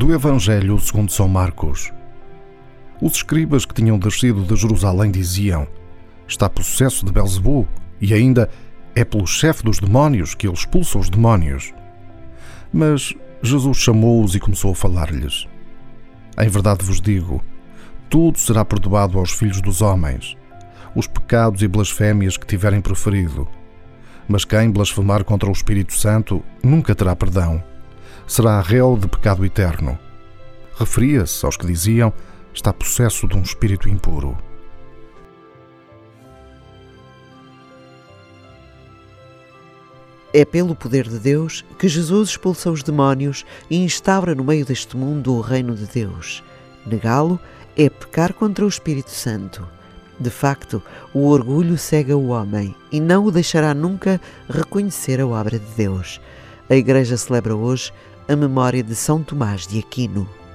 do Evangelho segundo São Marcos. Os escribas que tinham descido de Jerusalém diziam: está possesso de Belzebu, e ainda é pelo chefe dos demónios que ele expulsa os demónios. Mas Jesus chamou-os e começou a falar-lhes: em verdade vos digo, tudo será perdoado aos filhos dos homens, os pecados e blasfémias que tiverem proferido. Mas quem blasfemar contra o Espírito Santo nunca terá perdão. Será réu de pecado eterno. Referia-se aos que diziam: está possesso de um espírito impuro. É pelo poder de Deus que Jesus expulsa os demónios e instaura no meio deste mundo o reino de Deus. Negá-lo é pecar contra o Espírito Santo. De facto, o orgulho cega o homem e não o deixará nunca reconhecer a obra de Deus. A Igreja celebra hoje a memória de São Tomás de Aquino.